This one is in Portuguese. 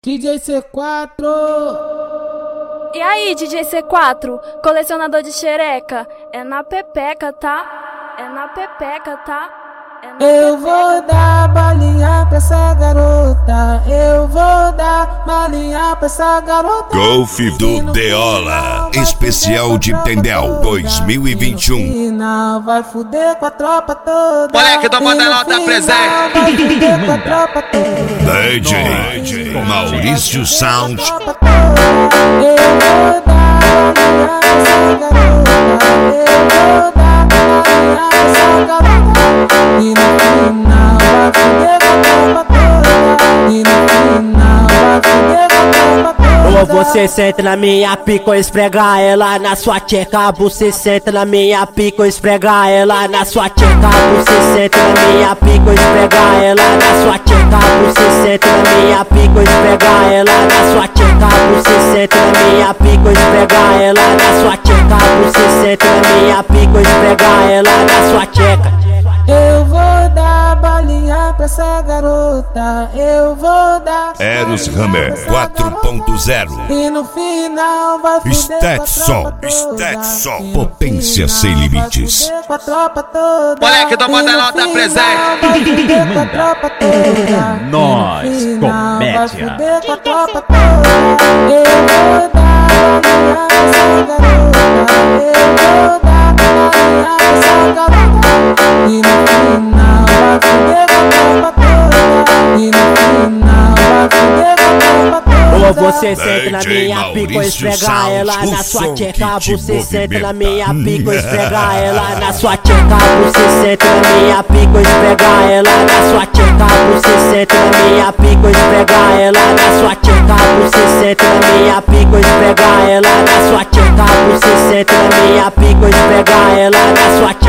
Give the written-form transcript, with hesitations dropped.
DJ C4. E aí, DJ C4, colecionador de xereca, é na pepeca, tá? É na pepeca, tá? Eu vou dar balinha pra essa garota. Eu vou dar balinha pra essa garota. Golf do Deola, especial de Tendel 2021. Vai fuder com a tropa toda. Moleque do Mandelão tá presente. Vai fuder com a tropa toda. DJ Maurício Sound. Eu vou dar balinha pra essa garota. Eu vou dar balinha pra essa garota. E no final vai fuder com a tropa toda. E no final vai fuder com a tropa toda. Ou você senta na minha pica ou esfrega ela na sua tcheca. Você senta na minha pica ou esfrega ela na sua tcheca. Você senta na minha pica ou esfrega ela na sua tcheca. Você senta na minha pica ou esfrega ela na sua tcheca. Você senta na minha pica ou esfrega ela na sua tcheca. Você senta na minha pica ou esfrega ela na sua tcheca. Eu vou dar balinha pra essa garota. Eu vou dar Eros Hammer 4.0. e no final vai fuder Stetson, Stetson, potência sem limites. com a tropa toda. Moleque do Mandelão tá presente. Vai fuder com a tropa toda. Nós, Vai comédia. fuder com a tropa toda. Eu vou dar balinha pra essa garota. Eu vou dar balinha pra essa garota. E no final vai fuder com a tropa toda. E no final vai fuder com a tropa toda. Ou você senta na DJ minha pica ou Maurício esfrega Sound, ela o na som sua tcheca. que te Você senta na movimenta. minha pica ou esfrega ela na sua tcheca. Você senta na minha pica ou esfrega ela na sua tcheca. Você senta na minha pica ou esfrega ela na sua tcheca. Você senta na minha pica ou esfrega ela na sua tcheca. Você senta na minha pica ou esfrega ela na sua tcheca.